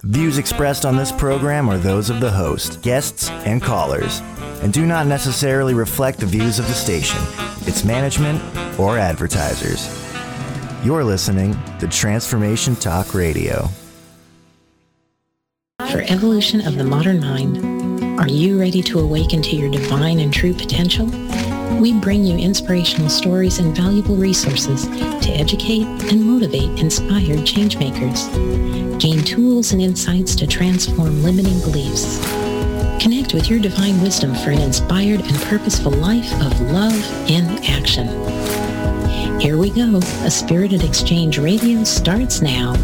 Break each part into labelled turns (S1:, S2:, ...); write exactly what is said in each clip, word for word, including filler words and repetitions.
S1: Views expressed on this program are those of the host, guests, and callers, and do not necessarily reflect the views of the station, its management, or advertisers. You're listening to Transformation Talk Radio.
S2: For evolution of the modern mind, are you ready to awaken to your divine and true potential? We bring you inspirational stories and valuable resources to educate and motivate inspired changemakers. Gain tools and insights to transform limiting beliefs. Connect with your divine wisdom for an inspired and purposeful life of love in action. Here we go. A Spirited Exchange Radio starts now.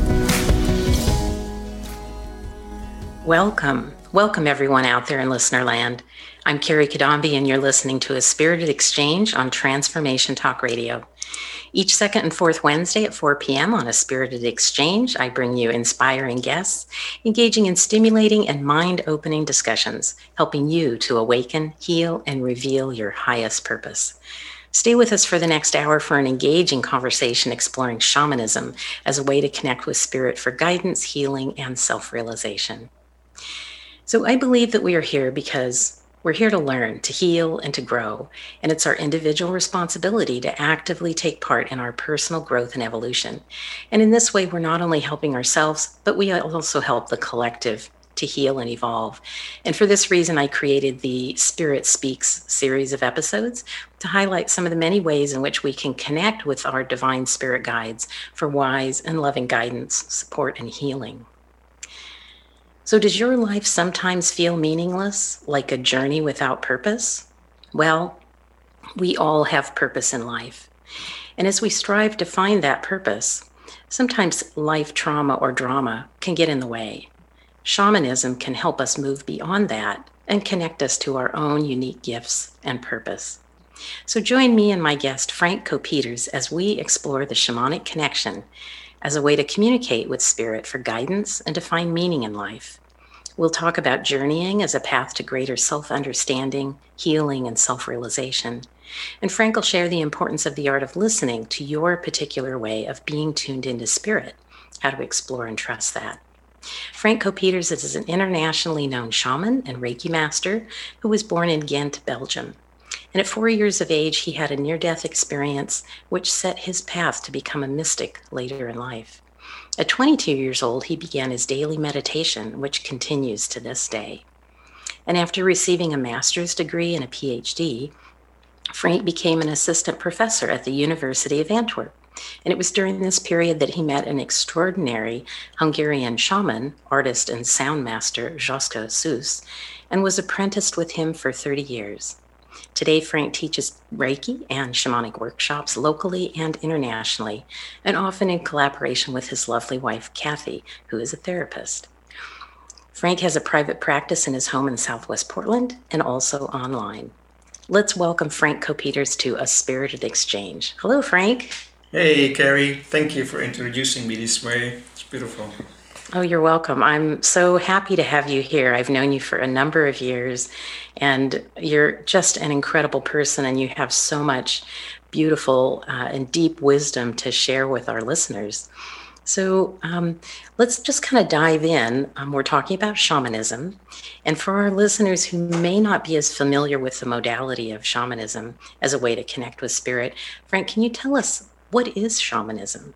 S3: Welcome. Welcome everyone out there in listener land. I'm Carrie Kadambi and you're listening to A Spirited Exchange on Transformation Talk Radio. Each second and fourth Wednesday at four p.m. on A Spirited Exchange, I bring you inspiring guests, engaging in stimulating and mind-opening discussions, helping you to awaken, heal, and reveal your highest purpose. Stay with us for the next hour for an engaging conversation exploring shamanism as a way to connect with spirit for guidance, healing, and self-realization. So I believe that we are here because we're here to learn, to heal, and to grow, and it's our individual responsibility to actively take part in our personal growth and evolution. And in this way, we're not only helping ourselves, but we also help the collective to heal and evolve. And for this reason, I created the Spirit Speaks series of episodes to highlight some of the many ways in which we can connect with our divine spirit guides for wise and loving guidance, support, and healing. So does your life sometimes feel meaningless, like a journey without purpose? Well, we all have purpose in life. And as we strive to find that purpose, sometimes life trauma or drama can get in the way. Shamanism can help us move beyond that and connect us to our own unique gifts and purpose. So join me and my guest, Frank Kopeters, as we explore the shamanic connection as a way to communicate with spirit for guidance and to find meaning in life. We'll talk about journeying as a path to greater self-understanding, healing, and self-realization. And Frank will share the importance of the art of listening to your particular way of being tuned into spirit, how to explore and trust that. Frank Kopeters is an internationally known shaman and Reiki master who was born in Ghent, Belgium. And at four years of age, he had a near-death experience which set his path to become a mystic later in life. At twenty-two years old, he began his daily meditation, which continues to this day. And after receiving a master's degree and a P H D, Frank became an assistant professor at the University of Antwerp. And it was during this period that he met an extraordinary Hungarian shaman, artist, and sound master, Joska Sus, and was apprenticed with him for thirty years. Today, Frank teaches Reiki and shamanic workshops locally and internationally, and often in collaboration with his lovely wife, Kathy, who is a therapist. Frank has a private practice in his home in Southwest Portland and also online. Let's welcome Frank Kopeters to A Spirited Exchange. Hello, Frank.
S4: Hey, Carrie. Thank you for introducing me this way. It's beautiful.
S3: Oh, you're welcome. I'm so happy to have you here. I've known you for a number of years, and you're just an incredible person, and you have so much beautiful uh, and deep wisdom to share with our listeners. So um, let's just kind of dive in. Um, we're talking about shamanism, and for our listeners who may not be as familiar with the modality of shamanism as a way to connect with spirit, Frank, can you tell us, what is shamanism?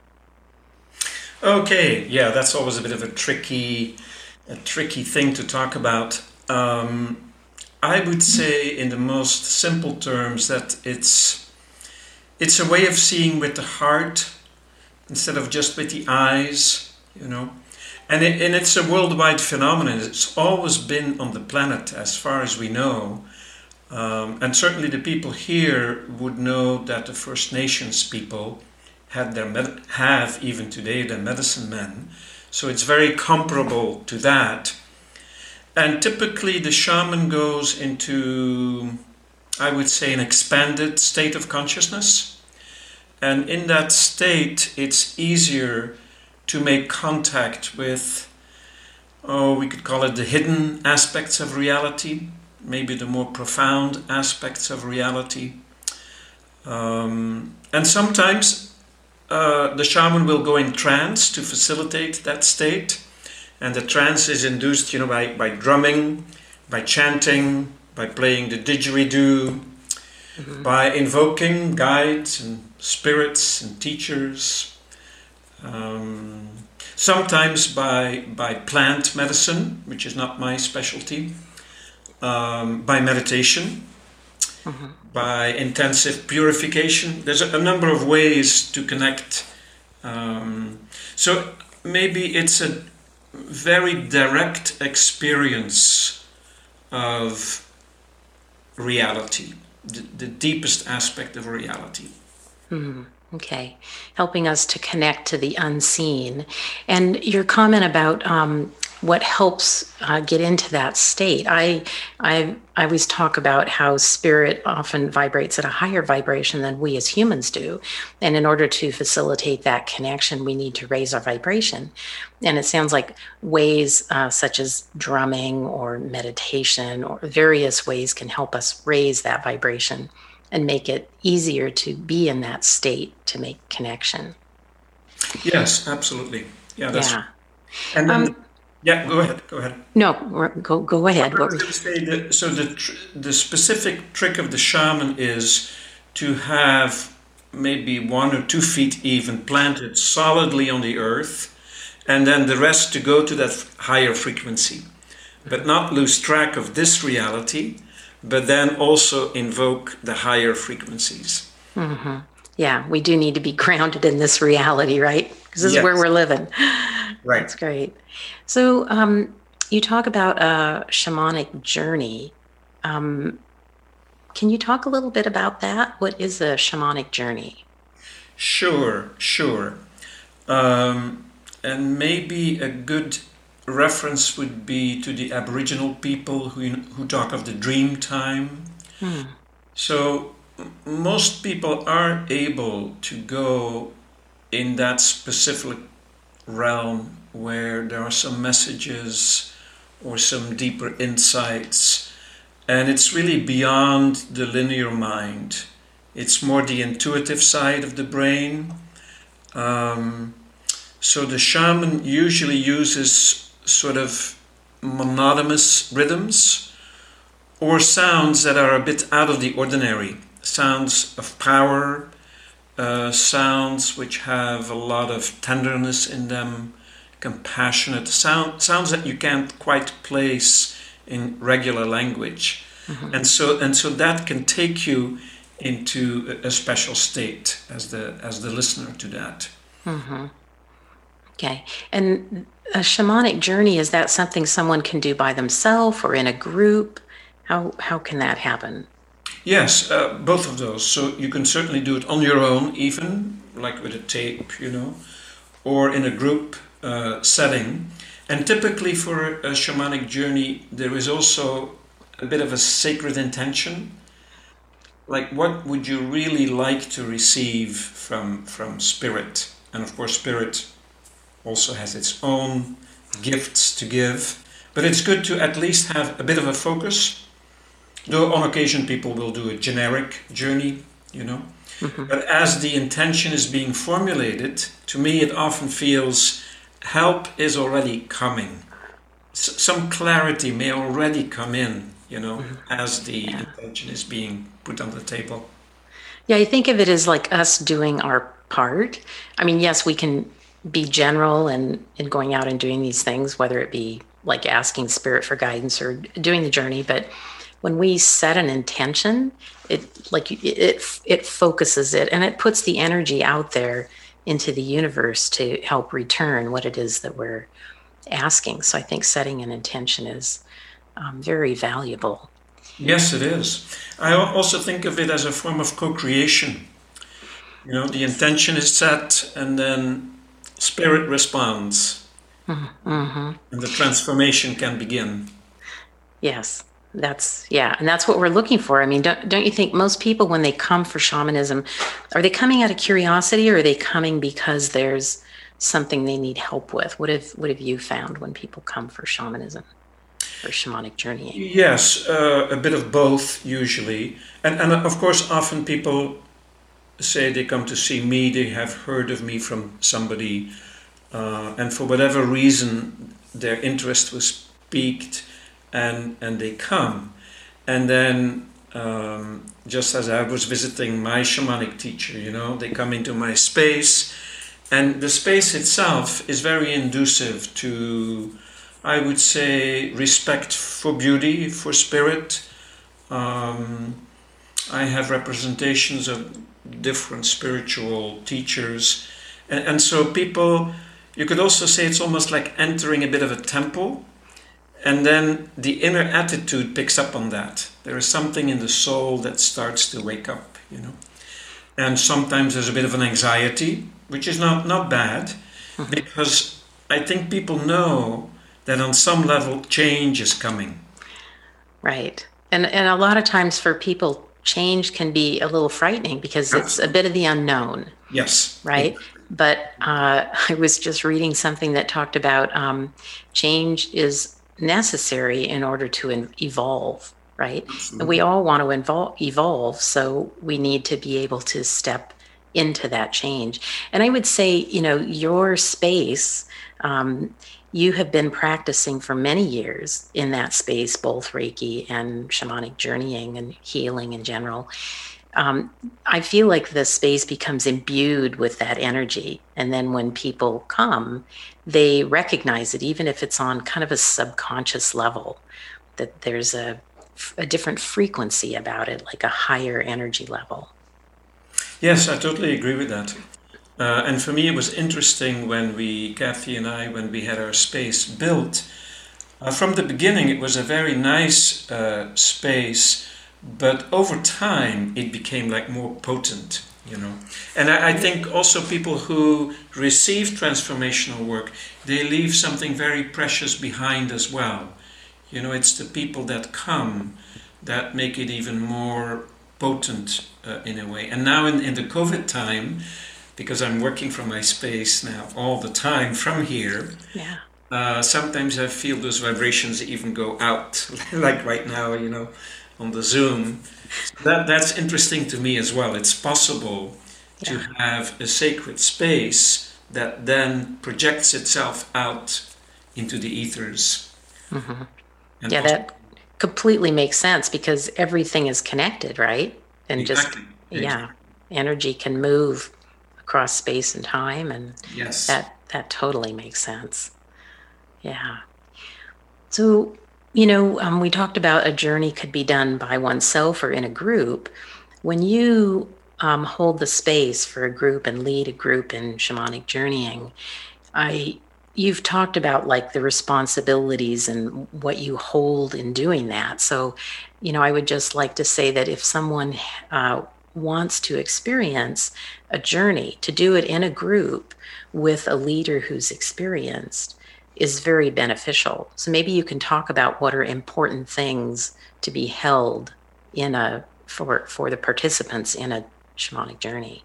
S4: Okay, yeah, that's always a bit of a tricky, a tricky thing to talk about. Um, I would say, in the most simple terms, that it's it's a way of seeing with the heart instead of just with the eyes, you know. And it, and it's a worldwide phenomenon. It's always been on the planet, as far as we know. Um, and certainly the people here would know that the First Nations people had their med- have even today their medicine men, so it's very comparable to that. And typically the shaman goes into, I would say, an expanded state of consciousness, and in that state it's easier to make contact with, oh, we could call it the hidden aspects of reality, maybe the more profound aspects of reality. Um, and sometimes Uh, the shaman will go in trance to facilitate that state, And the trance is induced, you know, by, by drumming, by chanting, by playing the didgeridoo, mm-hmm. by invoking guides and spirits and teachers, um, sometimes by, by plant medicine, which is not my specialty, um, by meditation, mm-hmm. by intensive purification. There's a, a number of ways to connect. Um, so maybe it's a very direct experience of reality, the, the deepest aspect of reality.
S3: Mm-hmm. Okay, helping us to connect to the unseen. And your comment about um, what helps uh, get into that state. I, I, I always talk about how spirit often vibrates at a higher vibration than we as humans do. And in order to facilitate that connection, we need to raise our vibration. And it sounds like ways uh, such as drumming or meditation or various ways can help us raise that vibration and make it easier to be in that state to make connection.
S4: Yes, absolutely. Yeah, that's
S3: yeah.
S4: And then,
S3: um,
S4: yeah, go ahead. Go ahead.
S3: No, go go ahead.
S4: I was going to say that, so the tr- the specific trick of the shaman is to have maybe one or two feet even planted solidly on the earth, and then the rest to go to that higher frequency, but not lose track of this reality, but then also invoke the higher frequencies.
S3: Mm-hmm. Yeah, we do need to be grounded in this reality, right? Because this yes. is where we're living.
S4: Right.
S3: That's great. So um, you talk about a shamanic journey. Um, can you talk a little bit about that? What is a shamanic journey?
S4: Sure, sure. Um, and maybe a good reference would be to the Aboriginal people who who talk of the dream time. Hmm. So most people are able to go in that specific realm where there are some messages or some deeper insights, and it's really beyond the linear mind. It's more the intuitive side of the brain. Um, so the shaman usually uses sort of monotonous rhythms or sounds that are a bit out of the ordinary, sounds of power, uh, sounds which have a lot of tenderness in them, compassionate sound, sounds that you can't quite place in regular language. Mm-hmm. And so and so that can take you into a special state as the as the listener to that.
S3: Mm-hmm. Okay. And a shamanic journey, is that something someone can do by themselves or in a group? How how can that happen?
S4: Yes, uh, both of those. So you can certainly do it on your own, even like with a tape, you know, or in a group uh, setting. And typically for a shamanic journey, there is also a bit of a sacred intention. Like, what would you really like to receive from from spirit? And of course, spirit also has its own gifts to give, but it's good to at least have a bit of a focus. Though on occasion people will do a generic journey, you know. Mm-hmm. But as the intention is being formulated, to me it often feels help is already coming. S- some clarity may already come in, you know, mm-hmm. as the yeah. intention is being put on the table.
S3: Yeah, I think of it as like us doing our part. I mean, yes, we can be general and in going out and doing these things, whether it be like asking spirit for guidance or doing the journey. But when we set an intention, it like it it focuses it and it puts the energy out there into the universe to help return what it is that we're asking. So I think setting an intention is um, very valuable.
S4: Yes, it is. I also think of it as a form of co-creation. You know, the intention is set and then spirit responds, mm-hmm. and the transformation can begin.
S3: Yes, that's, yeah, and that's what we're looking for. I mean, don't, don't you think most people, when they come for shamanism, are they coming out of curiosity or are they coming because there's something they need help with? What have, what have you found when people come for shamanism or shamanic journeying?
S4: Yes, uh, a bit of both usually. And, and of course, often people say they come to see me, they have heard of me from somebody, uh, and for whatever reason their interest was piqued, and and they come. And then um, just as I was visiting my shamanic teacher, you know, they come into my space, and the space itself is very inducive to, I would say, respect for beauty, for spirit. Um, I have representations of different spiritual teachers, and, and so people, you could also say it's almost like entering a bit of a temple, and then the inner attitude picks up on that. There is something in the soul that starts to wake up, you know. And sometimes there's a bit of an anxiety, which is not, not bad, mm-hmm. because I think people know that on some level change is coming.
S3: Right. And and a lot of times for people, change can be a little frightening because it's a bit of the unknown.
S4: Yes.
S3: Right.
S4: Yeah.
S3: But uh, I was just reading something that talked about um, change is necessary in order to in- evolve. Right.
S4: Absolutely.
S3: And we all want to invol- evolve. So we need to be able to step into that change. And I would say, you know, your space, um, you have been practicing for many years in that space, both Reiki and shamanic journeying and healing in general. Um, I feel like the space becomes imbued with that energy. And then when people come, they recognize it, even if it's on kind of a subconscious level, that there's a, a different frequency about it, like a higher energy level.
S4: Yes, I totally agree with that. Uh, and for me, it was interesting when we, Kathy and I, when we had our space built. Uh, from the beginning, it was a very nice uh, space, but over time, it became like more potent, you know. And I, I think also people who receive transformational work, they leave something very precious behind as well. You know, it's the people that come that make it even more potent uh, in a way. And now in, in the COVID time, because I'm working from my space now all the time from here,
S3: yeah.
S4: uh, sometimes I feel those vibrations even go out, like right now, you know, on the Zoom. That That's interesting to me as well. It's possible yeah. to have a sacred space that then projects itself out into the ethers.
S3: Mm-hmm. And yeah, also, that completely makes sense because everything is connected, right? And
S4: exactly.
S3: just, yeah, energy can move across space and time, and
S4: yes.
S3: that that totally makes sense. Yeah. So, you know, um, we talked about a journey could be done by oneself or in a group. When you um, hold the space for a group and lead a group in shamanic journeying, I you've talked about like the responsibilities and what you hold in doing that. So, you know, I would just like to say that if someone uh, wants to experience a journey, to do it in a group with a leader who's experienced is very beneficial. So maybe you can talk about what are important things to be held in a for for the participants in a shamanic journey.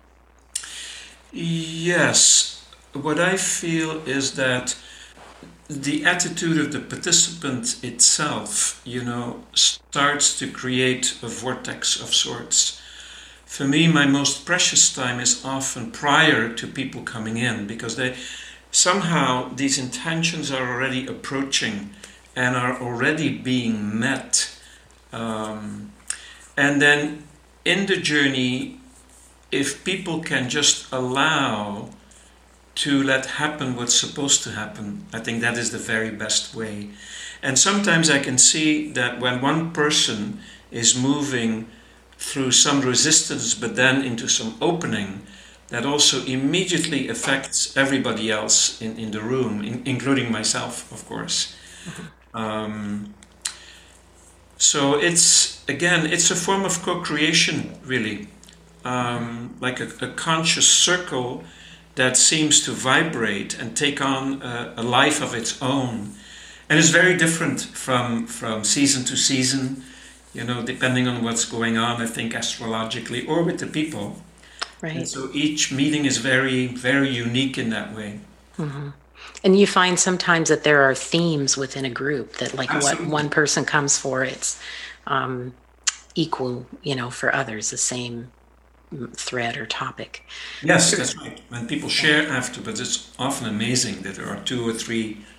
S4: Yes. What I feel is that the attitude of the participant itself, you know, starts to create a vortex of sorts. For me, my most precious time is often prior to people coming in, because they somehow these intentions are already approaching and are already being met. Um, and then in the journey, if people can just allow to let happen what's supposed to happen, I think that is the very best way. And sometimes I can see that when one person is moving through some resistance but then into some opening, that also immediately affects everybody else in, in the room, in, including myself, of course. Mm-hmm. Um, so it's, again, it's a form of co-creation, really. Um, like a, a conscious circle that seems to vibrate and take on a, a life of its own. And it's very different from, from season to season, you know, depending on what's going on, I think, astrologically or with the people.
S3: Right.
S4: And so each meeting is very, very unique in that way.
S3: Mm-hmm. And you find sometimes that there are themes within a group that, like, Absolutely. What one person comes for, it's um, equal, you know, for others, the same thread or topic.
S4: Yes, that's right. When people share afterwards, it's often amazing that there are two or three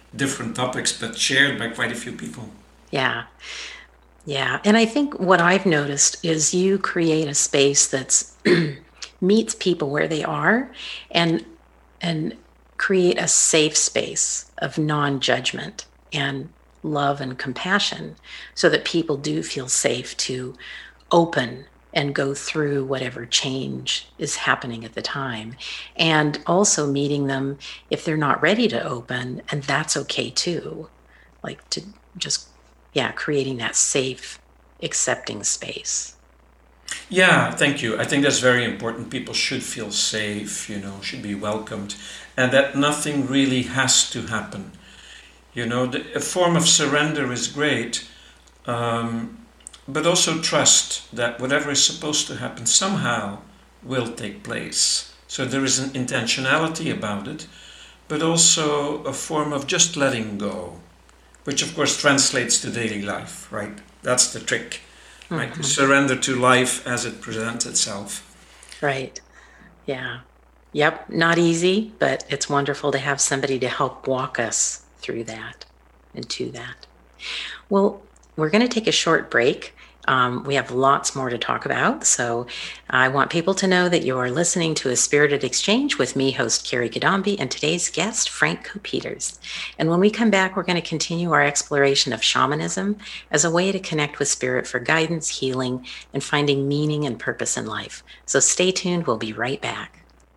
S4: different topics, but shared by quite a few people.
S3: Yeah. Yeah. And I think what I've noticed is you create a space that's meets people where they are and and create a safe space of non-judgment and love and compassion so that people do feel safe to open and go through whatever change is happening at the time. And also meeting them if they're not ready to open, and that's okay too. Like to just, yeah, creating that safe, accepting space.
S4: Yeah, thank you. I think that's very important. People should feel safe, you know, should be welcomed, and that nothing really has to happen. You know, the, a form of surrender is great, um, but also trust that whatever is supposed to happen somehow will take place. So there is an intentionality about it, but also a form of just letting go, which of course translates to daily life, right? That's the trick, right? Mm-hmm. Surrender to life as it presents itself.
S3: Right. Yeah. Yep. Not easy, but it's wonderful to have somebody to help walk us through that and to that. Well, we're going to take a short break. Um, we have lots more to talk about, so I want people to know that you are listening to A Spirited Exchange with me, host Carrie Kadambi, and today's guest, Frank Kopeters. And when we come back, we're going to continue our exploration of shamanism as a way to connect with spirit for guidance, healing, and finding meaning and purpose in life. So stay tuned. We'll be right back.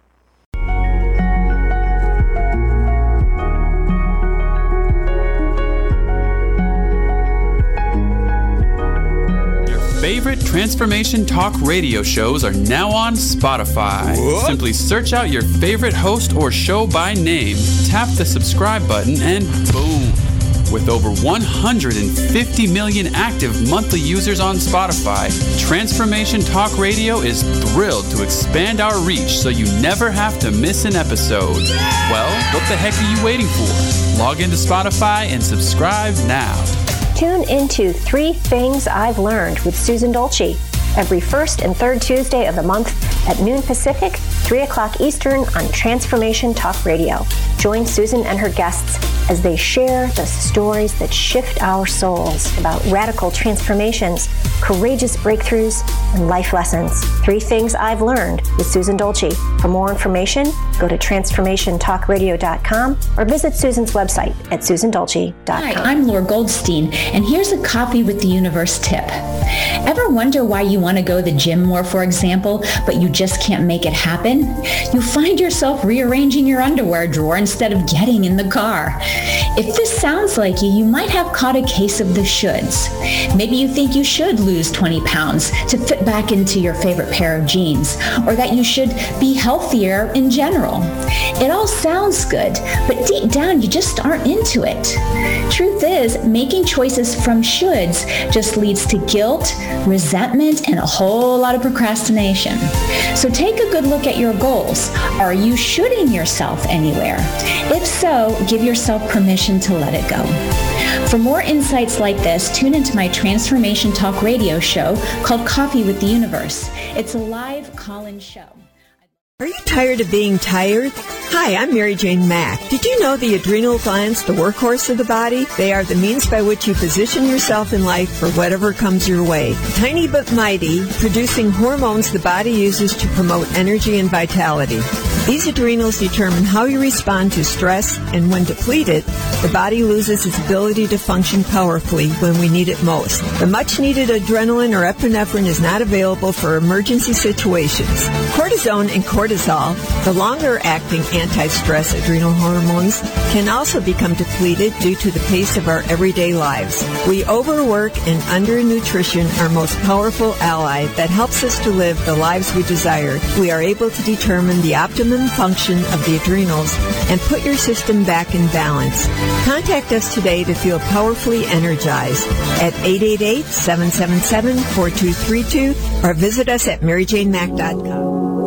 S5: Favorite Transformation Talk radio shows are now on Spotify. What? Simply search out your favorite host or show by name, tap the subscribe button, and boom. With over one hundred fifty million active monthly users on Spotify, Transformation Talk Radio is thrilled to expand our reach so you never have to miss an episode. Well, what the heck are you waiting for? Log into Spotify and subscribe now.
S6: Tune into Three Things I've Learned with Susan Dolce every first and third Tuesday of the month at noon Pacific, three o'clock Eastern on Transformation Talk Radio. Join Susan and her guests as they share the stories that shift our souls about radical transformations, courageous breakthroughs, and life lessons. Three Things I've Learned with Susan Dolce. For more information, go to transformation talk radio dot com or visit Susan's website at susan dolce dot com.
S7: Hi, I'm Laura Goldstein, and here's a Coffee with the Universe tip. Ever wonder why you want to go to the gym more, for example, but you just can't make it happen? You find yourself rearranging your underwear drawer instead of getting in the car. If this sounds like you, you might have caught a case of the shoulds. Maybe you think you should lose twenty pounds to fit back into your favorite pair of jeans, or that you should be healthier in general. It all sounds good, but deep down you just aren't into it. Truth is, making choices from shoulds just leads to guilt, resentment, and a whole lot of procrastination. So take a good look at your goals. Are you shoulding yourself anywhere? If so, give yourself permission to let it go. For more insights like this, tune into my Transformation Talk radio show called Coffee with the Universe. It's a live call-in show.
S8: Are you tired of being tired? Hi, I'm Mary Jane Mack. Did you know the adrenal glands, the workhorse of the body? They are the means by which you position yourself in life for whatever comes your way. Tiny but mighty, producing hormones the body uses to promote energy and vitality. These adrenals determine how you respond to stress, and when depleted, the body loses its ability to function powerfully when we need it most. The much-needed adrenaline or epinephrine is not available for emergency situations. Cortisone and cortisol, the longer-acting anti-stress adrenal hormones, can also become depleted due to the pace of our everyday lives. We overwork and undernutrition our most powerful ally that helps us to live the lives we desire. We are able to determine the optimum function of the adrenals and put your system back in balance. Contact us today to feel powerfully energized at eight eight eight, seven seven seven, four two three two or visit us at mary jane mack dot com.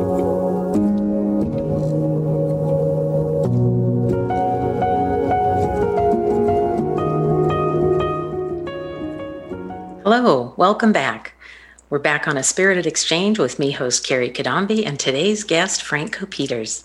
S3: Hello, welcome back. We're back on A Spirited Exchange with me, host Carrie Kadambi, and today's guest, Frank Kopeters.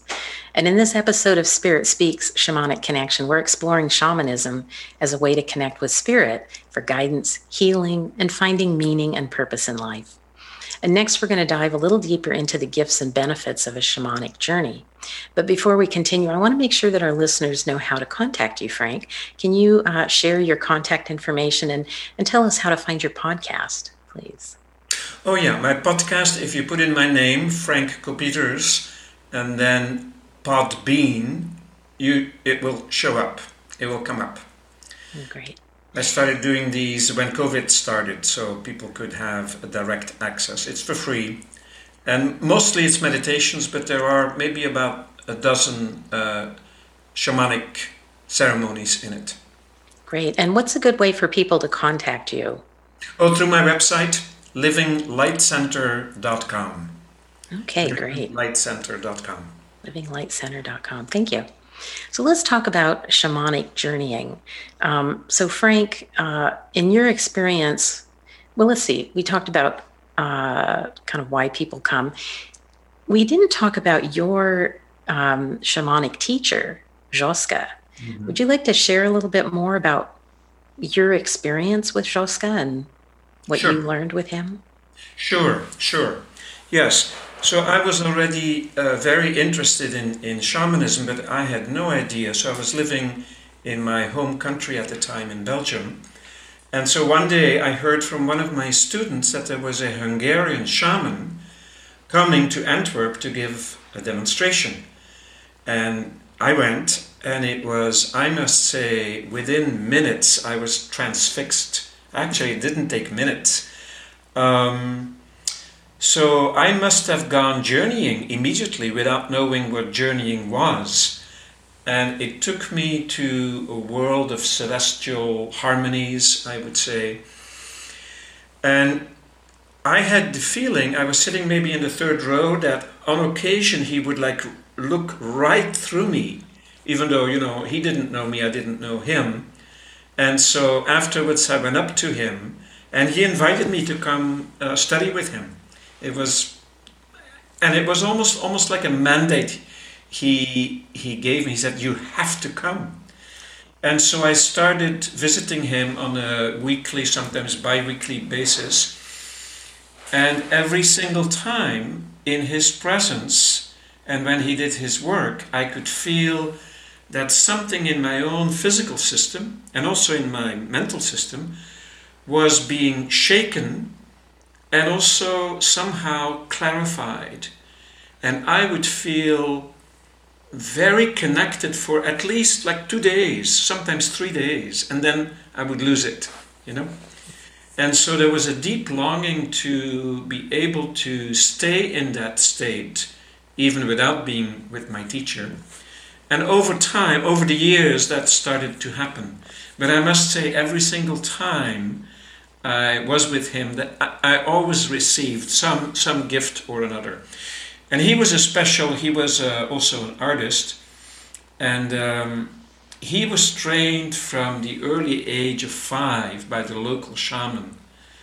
S3: And in this episode of Spirit Speaks Shamanic Connection, we're exploring shamanism as a way to connect with spirit for guidance, healing, and finding meaning and purpose in life. And next, we're going to dive a little deeper into the gifts and benefits of a shamanic journey. But before we continue, I want to make sure that our listeners know how to contact you, Frank. Can you uh, share your contact information and, and tell us how to find your podcast, please?
S4: Oh yeah, my podcast, if you put in my name, Frank Kopeters, and then Podbean, you it will show up. It will come up.
S3: Oh, great.
S4: I started doing these when COVID started, so people could have a direct access. It's for free. And mostly it's meditations, but there are maybe about a dozen uh, shamanic ceremonies in it. Great.
S3: And what's a good way for people to contact you?
S4: Oh, through my website, living light center dot com.
S3: Okay, great.
S4: living light center dot com.
S3: living light center dot com. Thank you. So let's talk about shamanic journeying. Um, so Frank, uh, in your experience, well, let's see, we talked about uh, kind of why people come. We didn't talk about your um, shamanic teacher, Joska. Mm-hmm. Would you like to share a little bit more about your experience with Joska and what
S4: Sure.
S3: you learned with him?
S4: Sure, sure. Yes. So I was already uh, very interested in, in shamanism, but I had no idea. So I was living in my home country at the time in Belgium. And so one day I heard from one of my students that there was a Hungarian shaman coming to Antwerp to give a demonstration. And I went, and it was, I must say, within minutes I was transfixed. Actually, it didn't take minutes. Um, So I must have gone journeying immediately without knowing what journeying was. And it took me to a world of celestial harmonies, I would say. And I had the feeling, I was sitting maybe in the third row, that on occasion he would like look right through me, even though, you know, he didn't know me, I didn't know him. And so afterwards I went up to him and he invited me to come uh, study with him. It was, and it was almost almost like a mandate he he gave me. He said, you have to come. And so I started visiting him on a weekly, sometimes bi-weekly basis. And every single time in his presence and when he did his work, I could feel that something in my own physical system and also in my mental system was being shaken and also somehow clarified. And I would feel very connected for at least like two days, sometimes three days, and then I would lose it, you know? And so there was a deep longing to be able to stay in that state, even without being with my teacher. And over time, over the years, that started to happen. But I must say, every single time I was with him, that I, I always received some some gift or another. And he was a special, he was uh, also an artist, and um, he was trained from the early age of five by the local shaman.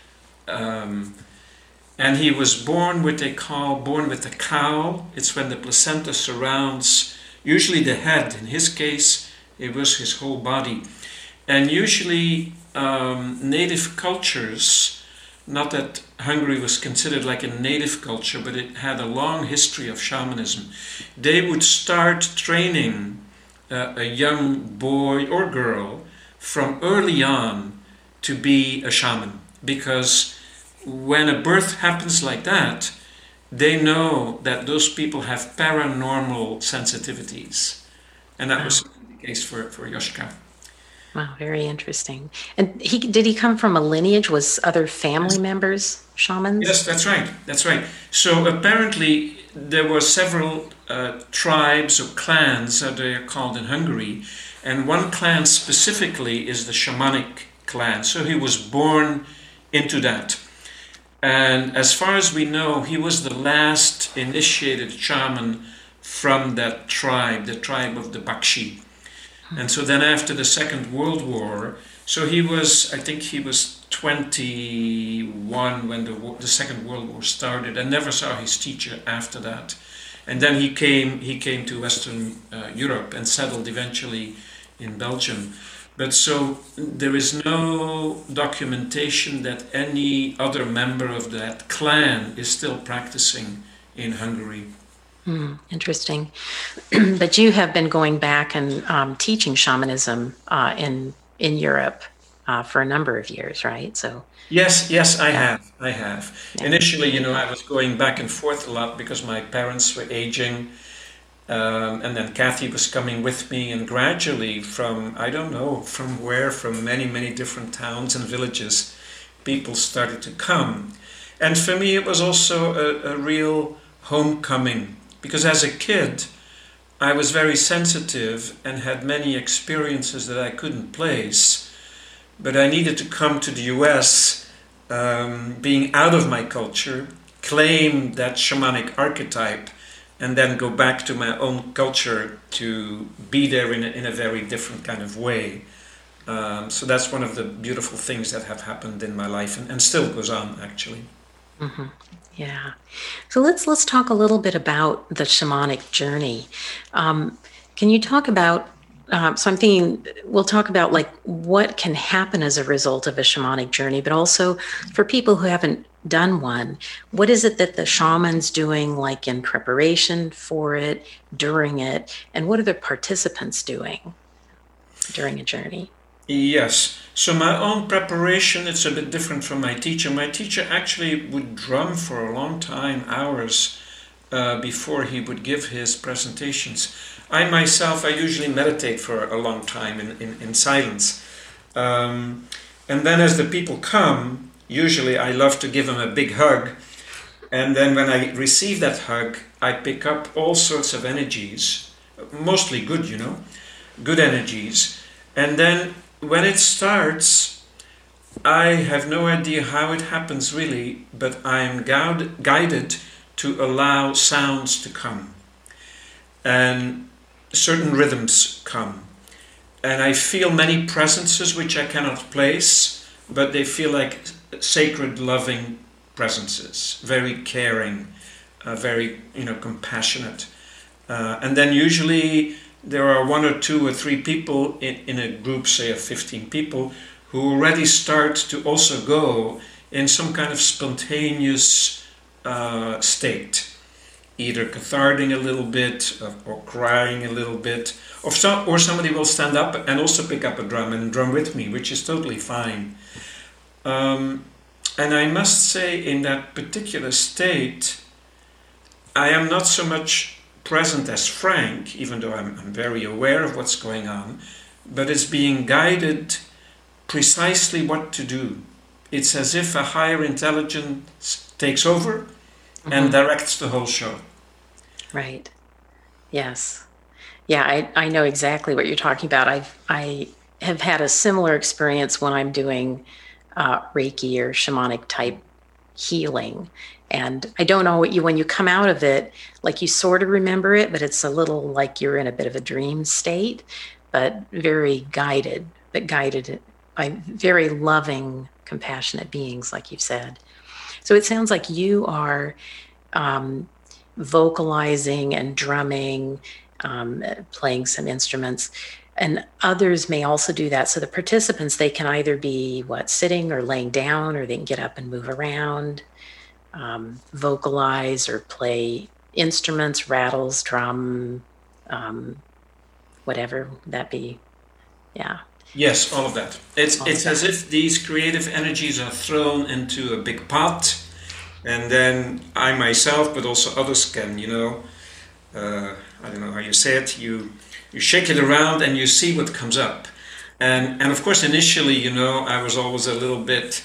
S4: Um, and he was born what they call, born with a cowl. It's when the placenta surrounds, usually the head. In his case, it was his whole body. And usually um, native cultures, not that Hungary was considered like a native culture, but it had a long history of shamanism. They would start training uh, a young boy or girl from early on to be a shaman, because when a birth happens like that, they know that those people have paranormal sensitivities. And that wow. was the case for, for Joska.
S3: Wow, very interesting. And he did he come from a lineage? Was other family yes. members shamans?
S4: Yes, that's right. That's right. So apparently there were several uh, tribes or clans, as they are called in Hungary, and one clan specifically is the shamanic clan. So he was born into that. And as far as we know, he was the last initiated shaman from that tribe, the tribe of the Bakshi. And so then after the Second World War, so he was, I think he was twenty-one when the, the Second World War started, and never saw his teacher after that. And then he came he came to Western uh, Europe and settled eventually in Belgium. But so there is no documentation that any other member of that clan is still practicing in Hungary.
S3: Mm, interesting. But you have been going back and um, teaching shamanism uh, in in Europe uh, for a number of years, right? So
S4: yes, yes, I
S3: yeah.
S4: have. I have.
S3: Yeah.
S4: Initially, you know, I was going back and forth a lot because my parents were aging. Um, and then Kathy was coming with me, and gradually from, I don't know, from where, from many, many different towns and villages, people started to come. And for me, it was also a, a real homecoming, because as a kid, I was very sensitive and had many experiences that I couldn't place, but I needed to come to the U S, um, being out of my culture, claim that shamanic archetype, and then go back to my own culture to be there in a, in a very different kind of way. Um, so that's one of the beautiful things that have happened in my life, and, and still goes on, actually.
S3: Mm-hmm. Yeah. So let's let's talk a little bit about the shamanic journey. Um, can you talk about, um, so I'm thinking we'll talk about like what can happen as a result of a shamanic journey, but also for people who haven't done one, what is it that the shaman's doing like in preparation for it, during it, and what are the participants doing during a journey?
S4: Yes. So my own preparation, it's a bit different from my teacher. My teacher actually would drum for a long time, hours, uh, before he would give his presentations. I myself, I usually meditate for a long time in, in, in silence. Um, and then as the people come, usually I love to give them a big hug. And then when I receive that hug, I pick up all sorts of energies, mostly good, you know, good energies. And then when it starts, I have no idea how it happens really, but I am guide, guided to allow sounds to come. And certain rhythms come. And I feel many presences which I cannot place, but they feel like sacred, loving presences, very caring, uh, very, you know, compassionate. Uh, and then usually there are one or two or three people in, in a group, say of fifteen people, who already start to also go in some kind of spontaneous uh, state, either catharting a little bit or, or crying a little bit, or, some, or somebody will stand up and also pick up a drum and drum with me, which is totally fine. Um, and I must say, in that particular state, I am not so much present as Frank, even though I'm, I'm very aware of what's going on, but it's being guided precisely what to do. It's as if a higher intelligence takes over mm-hmm. and directs the whole show. Right.
S3: Yes. Yeah, I, I know exactly what you're talking about. I've, I have had a similar experience when I'm doing uh, Reiki or shamanic type healing. And I don't know what you, when you come out of it, like you sort of remember it, but it's a little like you're in a bit of a dream state, but very guided, but guided by very loving, compassionate beings, like you've said. So it sounds like you are um, vocalizing and drumming, um, playing some instruments, and others may also do that. So the participants, they can either be what, sitting or laying down, or they can get up and move around. Um, vocalize or play instruments, rattles, drum, um, whatever that be. Yeah.
S4: Yes, all of that. It's all it's as that. If these creative energies are thrown into a big pot, and then I myself, but also others can, you know, uh, I don't know how you say it, you you shake it around and you see what comes up. And and of course, initially, you know, I was always a little bit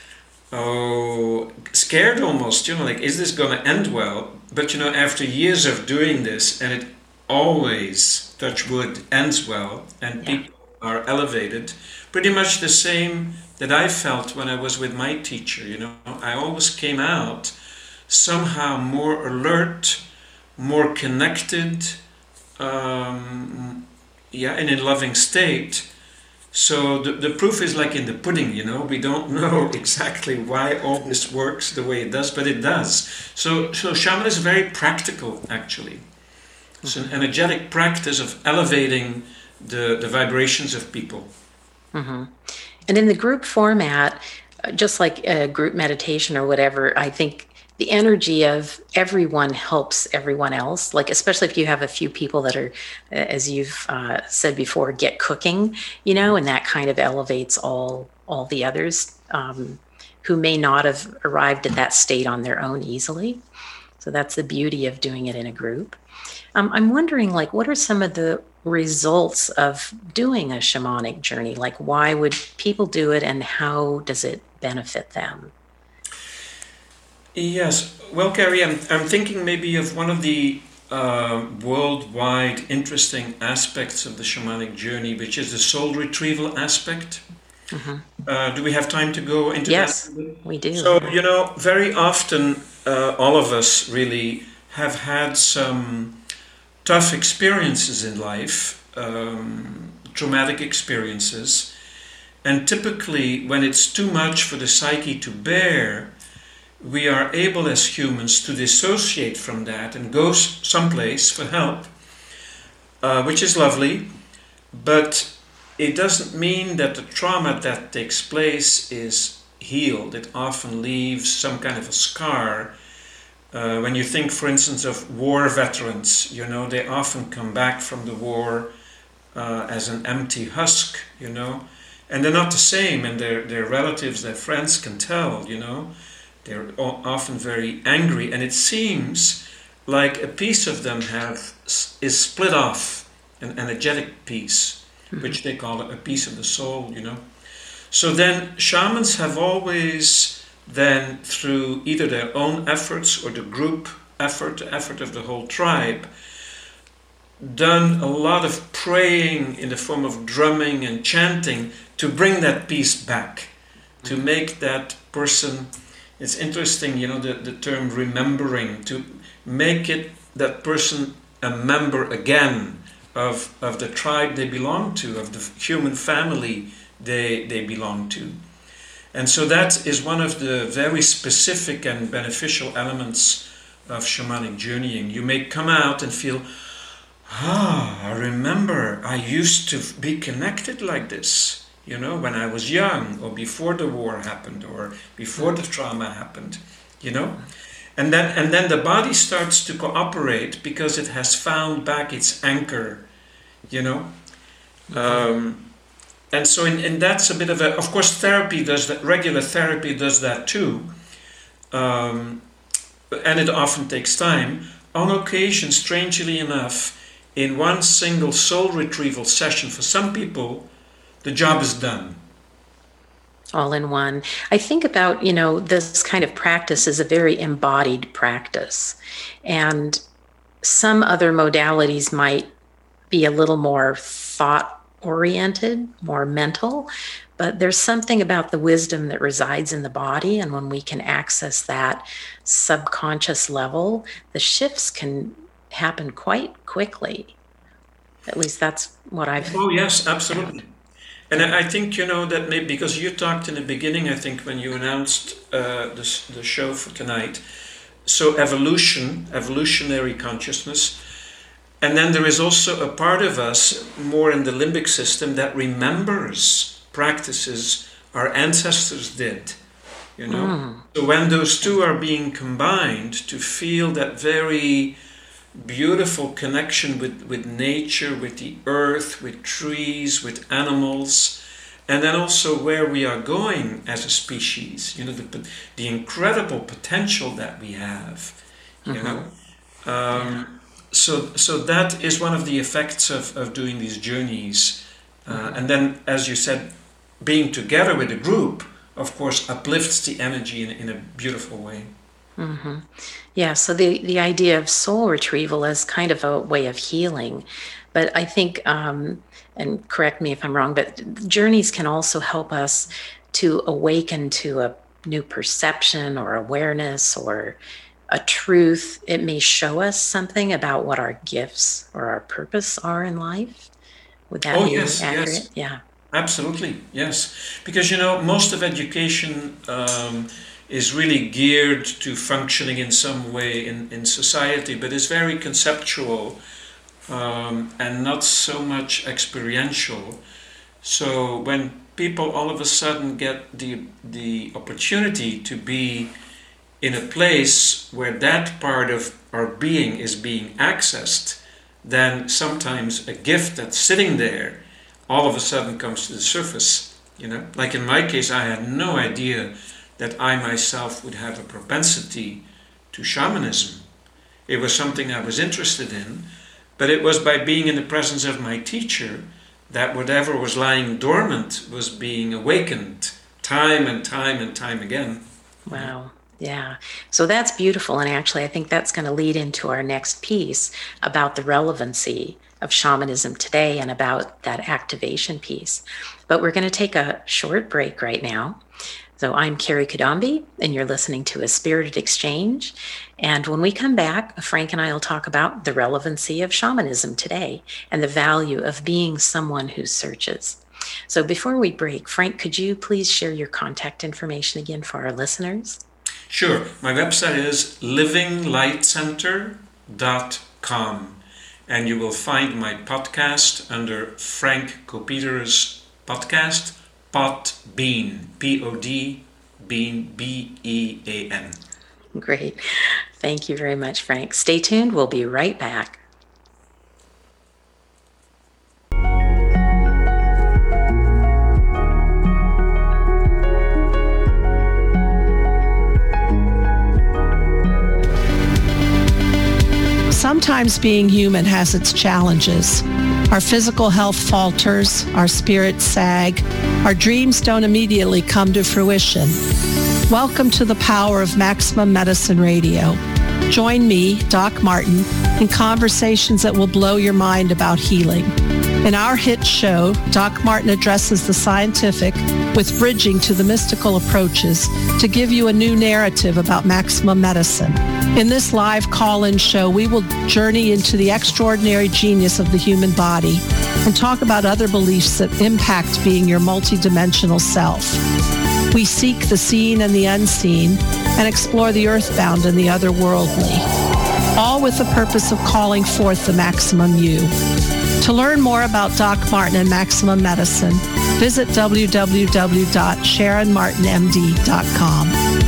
S4: Oh, scared almost, you know, like, is this going to end well? But, you know, after years of doing this, and it always, touch wood, ends well, and yeah. people are elevated, pretty much the same that I felt when I was with my teacher, you know. I always came out somehow more alert, more connected, um, yeah, in a loving state. So the, the proof is like in the pudding, you know. We don't know exactly why all this works the way it does, but it does. So, so shaman is very practical, actually. It's an energetic practice of elevating the, the vibrations of people.
S3: Mm-hmm. And in the group format, just like a group meditation or whatever, I think the energy of everyone helps everyone else. Like, especially if you have a few people that are, as you've uh, said before, get cooking, you know, and that kind of elevates all all the others um, who may not have arrived at that state on their own easily. So that's the beauty of doing it in a group. Um, I'm wondering, like, what are some of the results of doing a shamanic journey? Like, why would people do it, and how does it benefit them?
S4: Yes, well, Carrie, I'm, I'm thinking maybe of one of the uh, worldwide interesting aspects of the shamanic journey, which is the soul retrieval aspect. Mm-hmm. Uh, do we have time to go into
S3: yes,
S4: that?
S3: Yes, we do.
S4: So, you know, very often uh, all of us really have had some tough experiences in life, um, traumatic experiences, and typically when it's too much for the psyche to bear, we are able as humans to dissociate from that and go someplace for help, uh, which is lovely, but it doesn't mean that the trauma that takes place is healed. It often leaves some kind of a scar. Uh, when you think, for instance, of war veterans, you know, they often come back from the war uh, as an empty husk, you know, and they're not the same, and their, their relatives, their friends can tell, you know. They're often very angry, and it seems like a piece of them have is split off, an energetic piece, mm-hmm. which they call a piece of the soul, you know. So then shamans have always then, through either their own efforts or the group effort, the effort of the whole tribe, done a lot of praying in the form of drumming and chanting to bring that piece back, mm-hmm. to make that person... It's interesting, you know, the, the term remembering, to make it that person a member again of, of the tribe they belong to, of the human family they, they belong to. And so that is one of the very specific and beneficial elements of shamanic journeying. You may come out and feel, ah, I remember I used to be connected like this. You know, when I was young, or before the war happened, or before the trauma happened, you know, and then and then the body starts to cooperate because it has found back its anchor, you know, um, and so in, and that's a bit of a. Of course, therapy does that. Regular therapy does that too, um, and it often takes time. On occasion, strangely enough, in one single soul retrieval session, for some people, the job is done.
S3: All in one. I think about, you know, this kind of practice is a very embodied practice. And some other modalities might be a little more thought-oriented, more mental. But there's something about the wisdom that resides in the body. And when we can access that subconscious level, the shifts can happen quite quickly. At least that's what I've...
S4: Oh, yes, absolutely. And I think, you know, that maybe because you talked in the beginning, I think, when you announced uh, this, the show for tonight, so evolution, evolutionary consciousness, and then there is also a part of us, more in the limbic system, that remembers practices our ancestors did, you know. Mm. So when those two are being combined to feel that very beautiful connection with, with nature, with the earth, with trees, with animals, and then also where we are going as a species, you know, the, the incredible potential that we have, you mm-hmm. know. Um, so so that is one of the effects of, of doing these journeys. Uh, mm-hmm. And then, as you said, being together with a group, of course, uplifts the energy in, in a beautiful way.
S3: Mm-hmm. Yeah, so the, the idea of soul retrieval is kind of a way of healing. But I think, um, and correct me if I'm wrong, but journeys can also help us to awaken to a new perception or awareness or a truth. It may show us something about what our gifts or our purpose are in life. Would that
S4: oh,
S3: be
S4: yes,
S3: accurate?
S4: Yes.
S3: Yeah.
S4: Absolutely, yes. Because, you know, most of education um, is really geared to functioning in some way in, in society, but it's very conceptual um, and not so much experiential. So when people all of a sudden get the, the opportunity to be in a place where that part of our being is being accessed, then sometimes a gift that's sitting there all of a sudden comes to the surface. You know, like in my case, I had no idea that I myself would have a propensity to shamanism. It was something I was interested in, but it was by being in the presence of my teacher that whatever was lying dormant was being awakened time and time and time again.
S3: Wow. Yeah. So that's beautiful. And actually, I think that's going to lead into our next piece about the relevancy of shamanism today and about that activation piece. But we're going to take a short break right now. So I'm Carrie Kadambi, and you're listening to A Spirited Exchange. And when we come back, Frank and I will talk about the relevancy of shamanism today and the value of being someone who searches. So before we break, Frank, could you please share your contact information again for our listeners?
S4: Sure. My website is living light center dot com, and you will find my podcast under Frank Kopieter's podcast, Podbean, P O D, Bean, B E A N.
S3: Great. Thank you very much, Frank. Stay tuned. We'll be right back.
S9: Sometimes being human has its challenges. Our physical health falters, our spirits sag, our dreams don't immediately come to fruition. Welcome to the power of Maximum Medicine Radio. Join me, Doc Martin, in conversations that will blow your mind about healing. In our hit show, Doc Martin addresses the scientific with bridging to the mystical approaches to give you a new narrative about maximum medicine. In this live call-in show, we will journey into the extraordinary genius of the human body and talk about other beliefs that impact being your multidimensional self. We seek the seen and the unseen and explore the earthbound and the otherworldly, all with the purpose of calling forth the maximum you. To learn more about Doc Martin and Maximum Medicine, visit w w w dot sharon martin m d dot com.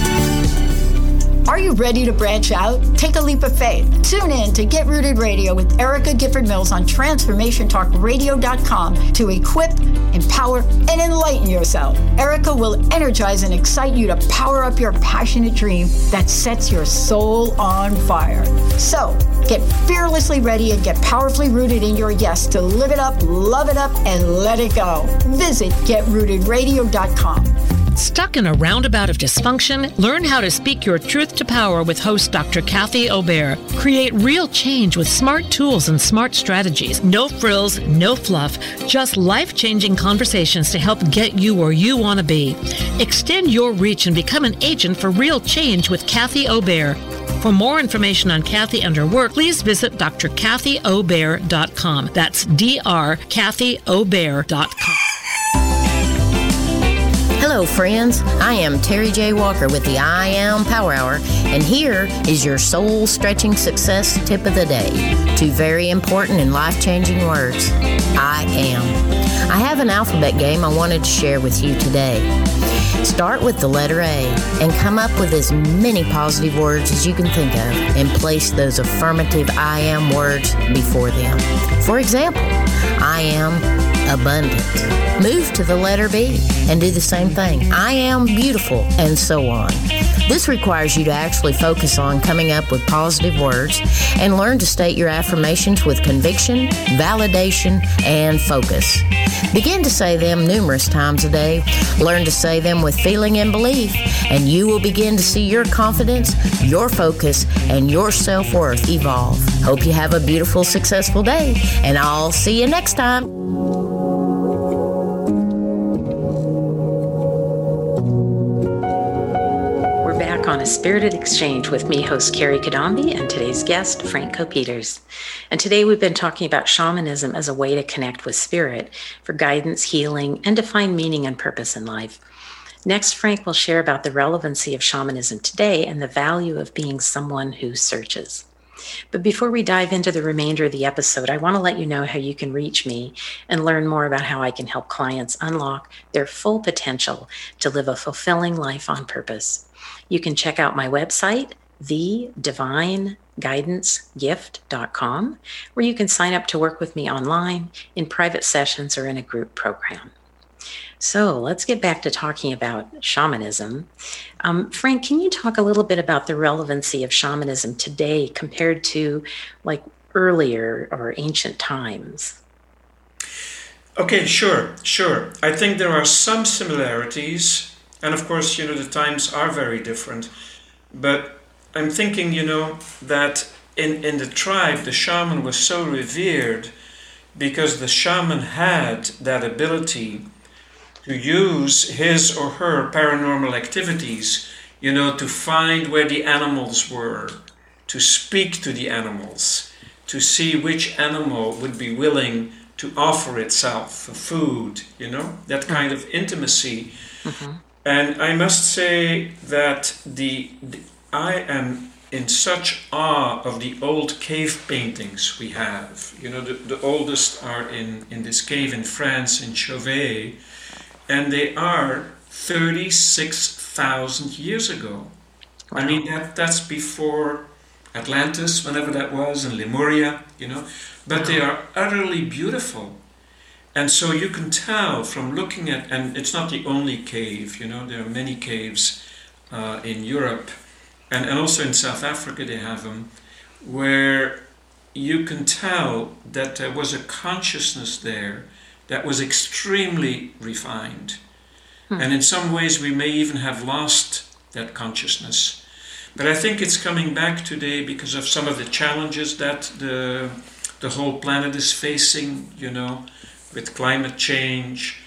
S10: Are you ready to branch out? Take a leap of faith. Tune in to Get Rooted Radio with Erica Gifford Mills on transformation talk radio dot com to equip, empower, and enlighten yourself. Erica will energize and excite you to power up your passionate dream that sets your soul on fire. So, get fearlessly ready and get powerfully rooted in your yes to live it up, love it up, and let it go. Visit get rooted radio dot com.
S11: Stuck in a roundabout of dysfunction? Learn how to speak your truth to power with host Doctor Kathy Obear. Create real change with smart tools and smart strategies. No frills, no fluff, just life-changing conversations to help get you where you want to be. Extend your reach and become an agent for real change with Kathy Obear. For more information on Kathy and her work, please visit d r kathy obear dot com. That's D R kathy obear dot com.
S12: Hello, friends. I am Terry J. Walker with the I Am Power Hour, and here is your soul-stretching success tip of the day. Two very important and life-changing words. I am. I have an alphabet game I wanted to share with you today. Start with the letter A and come up with as many positive words as you can think of and place those affirmative I am words before them. For example, I am abundant. Move to the letter B and do the same thing. I am beautiful, and so on. This requires you to actually focus on coming up with positive words and learn to state your affirmations with conviction, validation, and focus. Begin to say them numerous times a day. Learn to say them with feeling and belief, and you will begin to see your confidence, your focus, and your self-worth evolve. Hope you have a beautiful, successful day, and I'll see you next time.
S3: back on A Spirited Exchange with me, host Carrie Kadambi, and today's guest, Frank Kopeters. And today we've been talking about shamanism as a way to connect with spirit for guidance, healing, and to find meaning and purpose in life. Next, Frank will share about the relevancy of shamanism today and the value of being someone who searches. But before we dive into the remainder of the episode, I want to let you know how you can reach me and learn more about how I can help clients unlock their full potential to live a fulfilling life on purpose. You can check out my website, the divine guidance gift dot com, where you can sign up to work with me online, in private sessions, or in a group program. So let's get back to talking about shamanism. Um, Frank, can you talk a little bit about the relevancy of shamanism today compared to like earlier or ancient times?
S4: Okay, sure, sure. I think there are some similarities, and of course, you know, the times are very different. But I'm thinking, you know, that in, in the tribe, the shaman was so revered because the shaman had that ability to use his or her paranormal activities, you know, to find where the animals were, to speak to the animals, to see which animal would be willing to offer itself for food, you know, that kind of intimacy. Mm-hmm. And I must say that the, the I am in such awe of the old cave paintings we have. You know, the, the oldest are in, in this cave in France, in Chauvet, and they are thirty-six thousand years ago. Wow. I mean, that that's before Atlantis, whenever that was, and Lemuria, you know. But wow. They are utterly beautiful. And so you can tell from looking at, and it's not the only cave, you know, there are many caves uh, in Europe, and, and also in South Africa they have them, where you can tell that there was a consciousness there that was extremely refined. Hmm. And in some ways we may even have lost that consciousness. But I think it's coming back today because of some of the challenges that the, the whole planet is facing, you know, with climate change,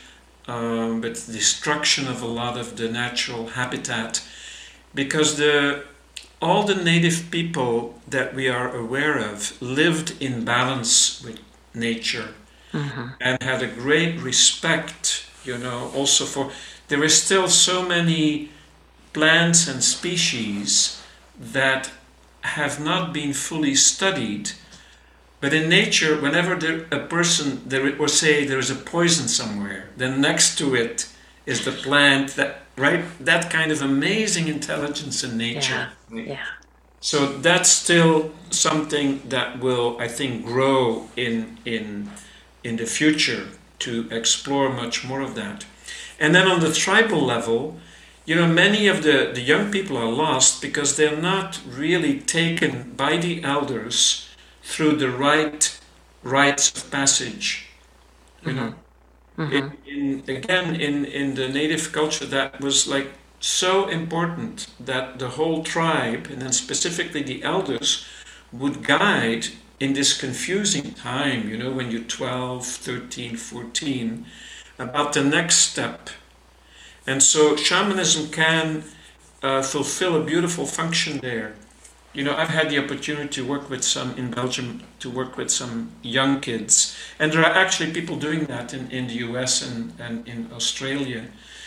S4: um, with destruction of a lot of the natural habitat. Because the all the native people that we are aware of lived in balance with nature. Mm-hmm. And had a great respect, you know, also for, there is still so many plants and species that have not been fully studied. But in nature, whenever there, a person, there, or say there is a poison somewhere, then next to it is the plant, that right, that kind of amazing intelligence in nature.
S3: Yeah, yeah.
S4: So that's still something that will, I think, grow in in. in the future, to explore much more of that. And then on the tribal level, you know, many of the, the young people are lost because they're not really taken by the elders through the right rites of passage. You mm-hmm. know, mm-hmm. In, in, again, in, in the native culture, that was like so important that the whole tribe, and then specifically the elders, would guide in this confusing time, you know, when you're twelve, thirteen, fourteen, about the next step. And so shamanism can uh, fulfill a beautiful function there. You know, I've had the opportunity to work with some, in Belgium, to work with some young kids. And there are actually people doing that in, in the U S and, and in Australia.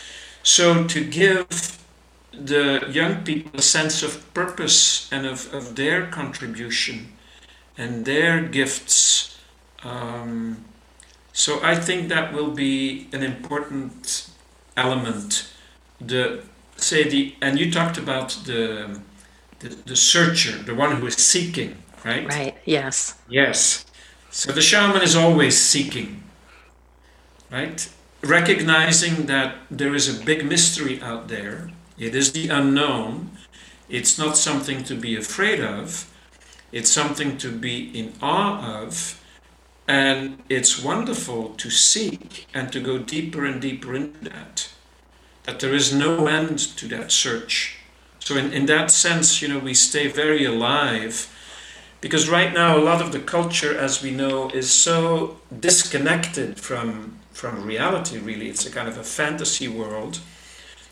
S4: So to give the young people a sense of purpose and of, of their contribution and their gifts. Um, so I think that will be an important element. The say the and you talked about the, the the searcher, the one who is seeking, right?
S3: Right. Yes.
S4: Yes. So the shaman is always seeking, right? Recognizing that there is a big mystery out there. It is the unknown. It's not something to be afraid of. It's something to be in awe of, and it's wonderful to seek and to go deeper and deeper into that, that there is no end to that search. So in, in that sense, you know, we stay very alive, because right now a lot of the culture, as we know, is so disconnected from, from reality, really. It's a kind of a fantasy world,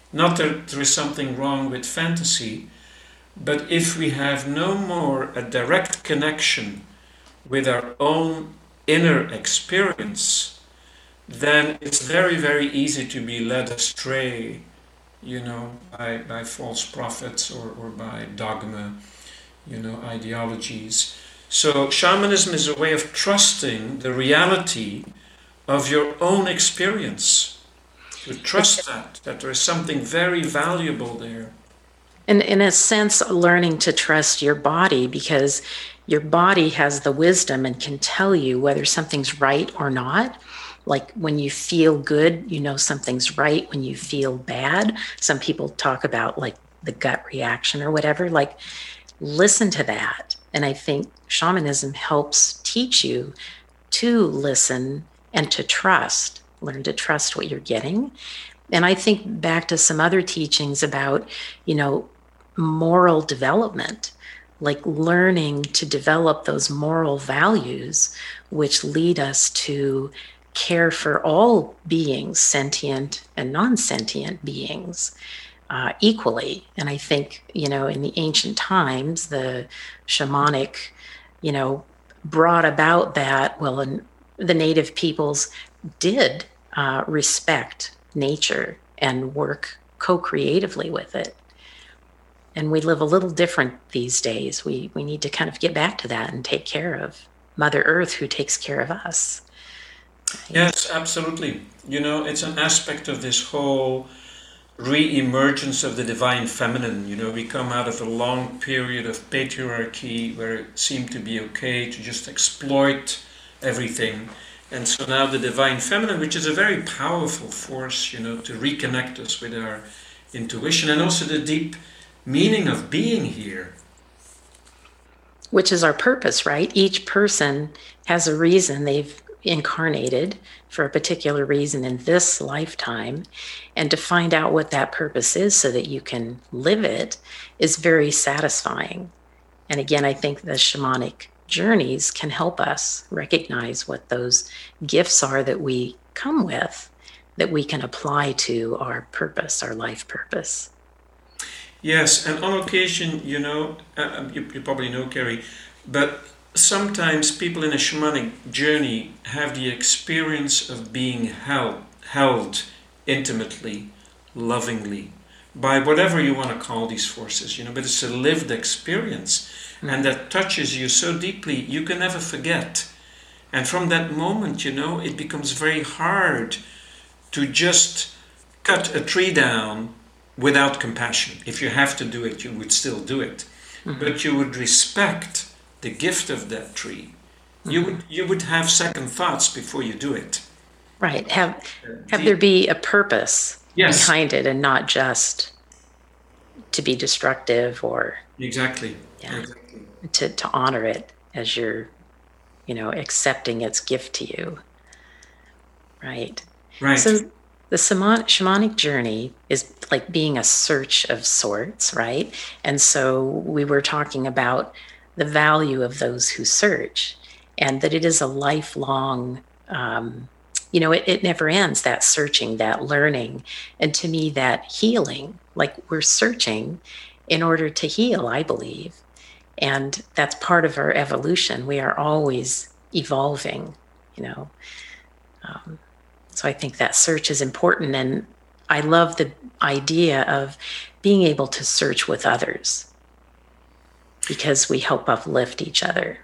S4: Not that there is something wrong with fantasy, but if we have no more a direct connection with our own inner experience, then it's very, very easy to be led astray, you know, by, by false prophets or, or by dogma, you know, ideologies. So shamanism is a way of trusting the reality of your own experience. To trust that, that there is something very valuable there.
S3: And in a sense, learning to trust your body, because your body has the wisdom and can tell you whether something's right or not. Like when you feel good, you know something's right. When you feel bad, some people talk about like the gut reaction or whatever. Like, listen to that. And I think shamanism helps teach you to listen and to trust. Learn to trust what you're getting. And I think back to some other teachings about, you know, moral development, like learning to develop those moral values, which lead us to care for all beings, sentient and non-sentient beings, uh, equally. And I think, you know, in the ancient times, the shamanic, you know, brought about that, well, and the native peoples did uh, respect nature and work co-creatively with it. And we live a little different these days. We we need to kind of get back to that and take care of Mother Earth, who takes care of us.
S4: Yes, absolutely. You know, it's an aspect of this whole re-emergence of the divine feminine. You know, we come out of a long period of patriarchy where it seemed to be okay to just exploit everything. And so now the divine feminine, which is a very powerful force, you know, to reconnect us with our intuition and also the deep meaning of being here.
S3: Which is our purpose, right? Each person has a reason they've incarnated for a particular reason in this lifetime. And to find out what that purpose is so that you can live it is very satisfying. And again, I think the shamanic journeys can help us recognize what those gifts are that we come with, that we can apply to our purpose, our life purpose.
S4: Yes, and on occasion, you know, uh, you, you probably know, Carrie, but sometimes people in a shamanic journey have the experience of being held, held intimately, lovingly, by whatever you want to call these forces, you know, but it's a lived experience. And that touches you so deeply, you can never forget. And from that moment, you know, it becomes very hard to just cut a tree down without compassion. If you have to do it, you would still do it. Mm-hmm. But you would respect the gift of that tree. Mm-hmm. You would you would have second thoughts before you do it.
S3: Right. Have have there be a purpose
S4: yes.
S3: behind it and not just to be destructive or...
S4: Exactly.
S3: Yeah.
S4: Exactly.
S3: To, to honor it as you're, you know, accepting its gift to you. Right.
S4: Right.
S3: So the shamanic journey is like being a search of sorts, right? And so we were talking about the value of those who search and that it is a lifelong, um, you know, it, it never ends, that searching, that learning. And to me, that healing, like we're searching in order to heal, I believe. And that's part of our evolution. We are always evolving, you know. Um, so I think that search is important. And I love the idea of being able to search with others because we help uplift each other.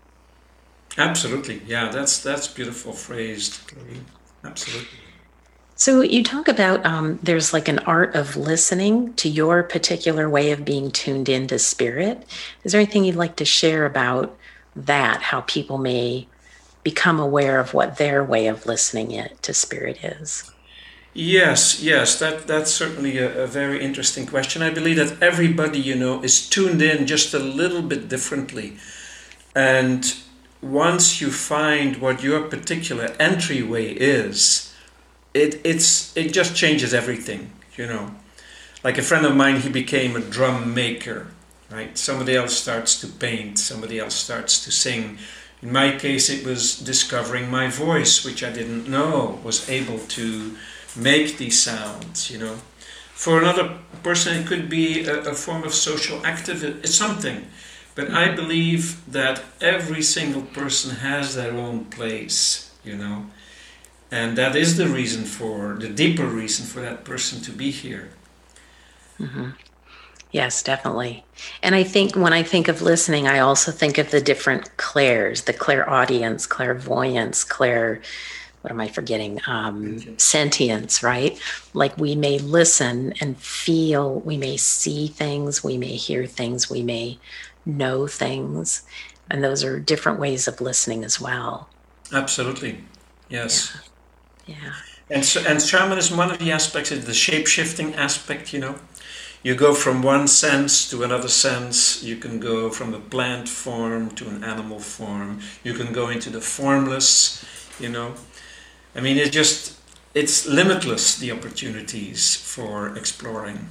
S4: Absolutely. Yeah, that's that's beautiful phrased. Absolutely.
S3: So you talk about um, there's like an art of listening to your particular way of being tuned into spirit. Is there anything you'd like to share about that, how people may become aware of what their way of listening it to spirit is?
S4: Yes, yes, that, that's certainly a, a very interesting question. I believe that everybody, you know, is tuned in just a little bit differently. And once you find what your particular entryway is, It it's it just changes everything, you know. Like a friend of mine, he became a drum maker, right? Somebody else starts to paint, somebody else starts to sing. In my case, it was discovering my voice, which I didn't know was able to make these sounds, you know. For another person, it could be a, a form of social activism. It's something. But I believe that every single person has their own place, you know. And that is the reason for, the deeper reason for that person to be here.
S3: Mm-hmm. Yes, definitely. And I think when I think of listening, I also think of the different clairs, the clairaudience, clairvoyance, clair, what am I forgetting? Um, sentience, right? Like we may listen and feel, we may see things, we may hear things, we may know things. And those are different ways of listening as well.
S4: Absolutely. Yes.
S3: Yeah. yeah.
S4: And so, and shamanism, one of the aspects is the shape-shifting aspect, you know. You go from one sense to another sense. You can go from a plant form to an animal form. You can go into the formless, you know. I mean, it just, it's limitless, the opportunities for exploring.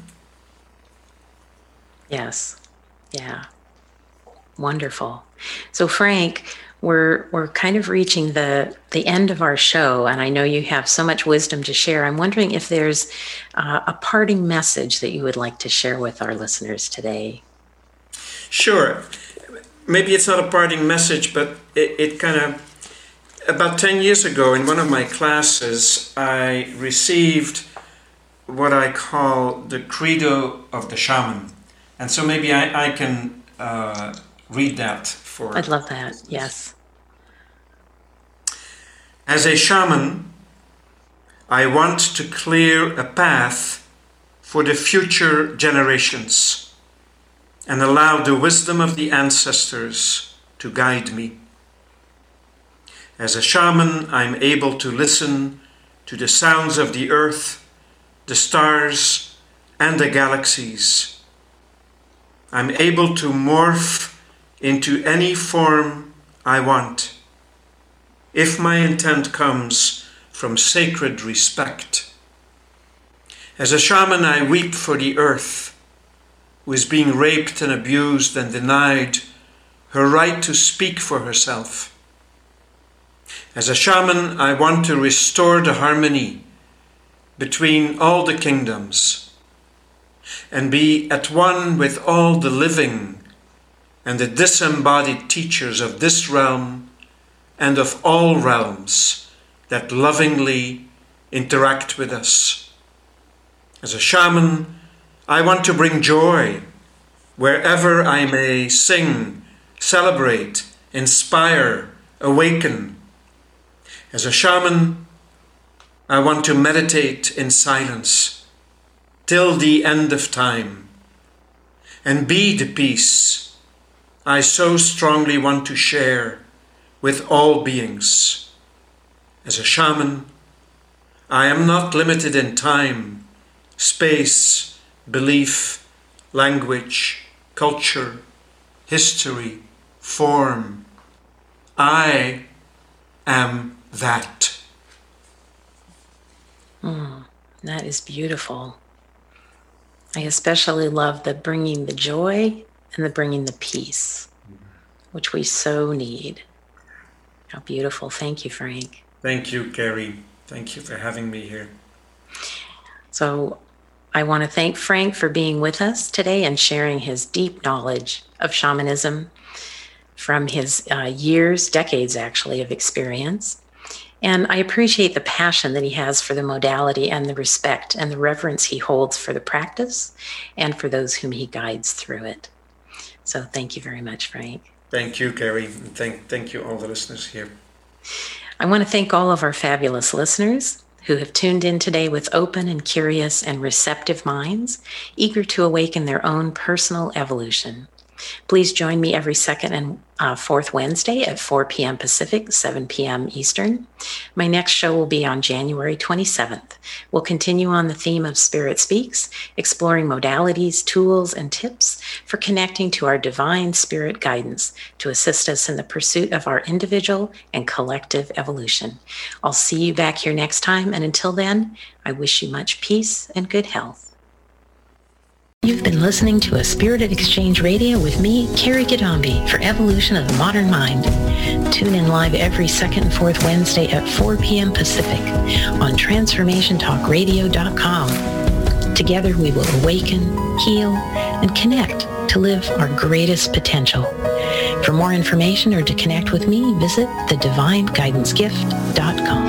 S3: Yes. Yeah. Wonderful. So Frank, we're we're kind of reaching the the end of our show, and I know you have so much wisdom to share. I'm wondering if there's uh, a parting message that you would like to share with our listeners today.
S4: Sure. Maybe it's not a parting message, but it, it kind of, about ten years ago in one of my classes, I received what I call the credo of the shaman. And so maybe I, I can uh, read that for...
S3: I'd love that, yes.
S4: As a shaman, I want to clear a path for the future generations and allow the wisdom of the ancestors to guide me. As a shaman, I'm able to listen to the sounds of the earth, the stars, and the galaxies. I'm able to morph into any form I want, if my intent comes from sacred respect. As a shaman, I weep for the earth, who is being raped and abused and denied her right to speak for herself. As a shaman, I want to restore the harmony between all the kingdoms and be at one with all the living and the disembodied teachers of this realm and of all realms that lovingly interact with us. As a shaman, I want to bring joy wherever I may sing, celebrate, inspire, awaken. As a shaman, I want to meditate in silence till the end of time and be the peace I so strongly want to share with all beings. As a shaman, I am not limited in time, space, belief, language, culture, history, form. I am that.
S3: Mm, that is beautiful. I especially love the bringing the joy and the bringing the peace, which we so need. How beautiful. Thank you, Frank.
S4: Thank you, Carrie. Thank you for having me here.
S3: So I want to thank Frank for being with us today and sharing his deep knowledge of shamanism from his uh, years, decades actually, of experience. And I appreciate the passion that he has for the modality and the respect and the reverence he holds for the practice and for those whom he guides through it. So thank you very much, Frank.
S4: Thank you, Carrie. And thank, thank you, all the listeners here.
S3: I want to thank all of our fabulous listeners who have tuned in today with open and curious and receptive minds, eager to awaken their own personal evolution. Please join me every second and uh, fourth Wednesday at four p.m. Pacific, seven p.m. Eastern. My next show will be on January twenty-seventh. We'll continue on the theme of Spirit Speaks, exploring modalities, tools, and tips for connecting to our divine spirit guidance to assist us in the pursuit of our individual and collective evolution. I'll see you back here next time, and until then, I wish you much peace and good health.
S2: You've been listening to A Spirited Exchange Radio with me, Carrie Gadambi, for Evolution of the Modern Mind. Tune in live every second and fourth Wednesday at four p.m. Pacific on transformation talk radio dot com. Together we will awaken, heal, and connect to live our greatest potential. For more information or to connect with me, visit the divine guidance gift dot com.